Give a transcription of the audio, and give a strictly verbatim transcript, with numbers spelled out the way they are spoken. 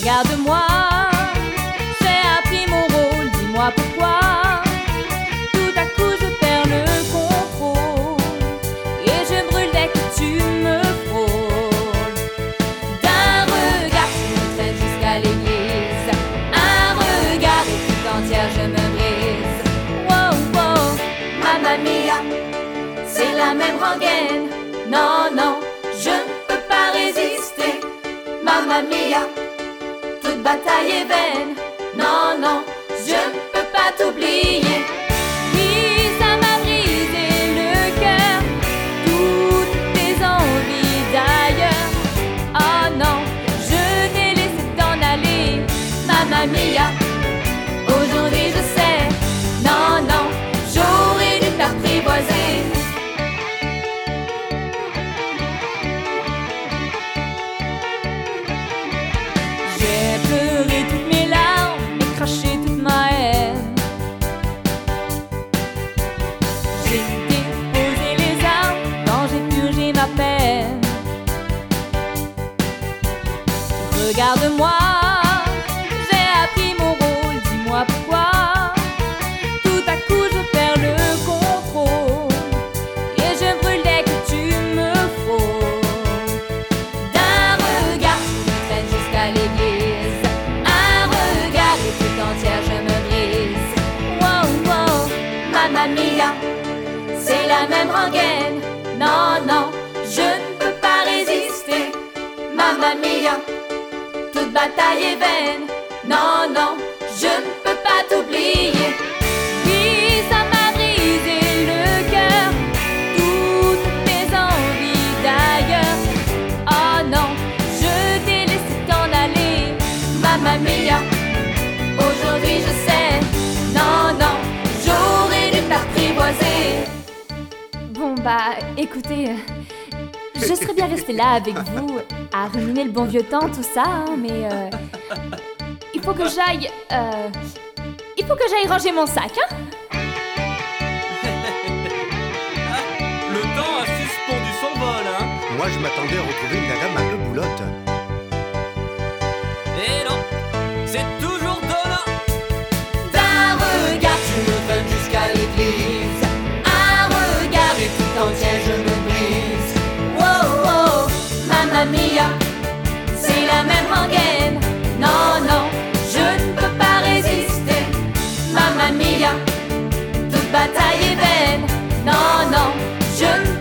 Regarde-moi, j'ai appris mon rôle, dis-moi pourquoi. Tout à coup je perds le contrôle et je brûle dès que tu me frôles. D'un regard tu me traînes jusqu'à l'église, un regard et tout entière je me brise. Wow, wow, mamma mia, c'est la même rengaine. Non, non, je ne peux pas résister. Mamma mia, toute bataille est vaine. Non, non, je ne peux pas t'oublier. Oui, ça m'a brisé le cœur, toutes tes envies d'ailleurs. Oh non, je t'ai laissé t'en aller. Mamma mia, aujourd'hui je sais. Non, non, j'aurais dû t'apprivoiser. J'ai pleuré toutes mes larmes et craché toute ma haine. J'ai déposé les armes quand j'ai purgé ma peine. Regarde-moi, j'ai appris mon rôle, dis-moi pourquoi. Tout à coup je perds le contrôle et je brûle dès que tu me frôles. D'un regard tu me traînes jusqu'à l'église, un regard et tout entière je me brise. Wow, wow, mamma mia, c'est la même rengaine. Non, non, je ne peux pas résister. Mamma mia, toute bataille est vaine. Non, non, je ne peux pas t'oublier. Oui, ça m'a brisé le cœur, toutes tes envies d'ailleurs. Oh non, je t'ai laissé t'en aller. Mamma mia, aujourd'hui je sais. Non, non, j'aurais dû t'apprivoiser. Bon bah, écoutez, je serais bien restée là avec vous à ruminer le bon vieux temps, tout ça, hein, mais euh, il faut que j'aille, euh, il faut que j'aille ranger mon sac, hein. Le temps a suspendu son vol, hein. Moi, je m'attendais à retrouver une dame à deux boulottes. Et non, c'est toujours donnant. D'un regard tu me traînes jusqu'à l'église, un regard et tout entier je me brise. Wow, wow, mamma mia, c'est la même rengaine. Non, non, je ne peux pas résister. Mamma mia, toute bataille est vaine. Non, non, je ne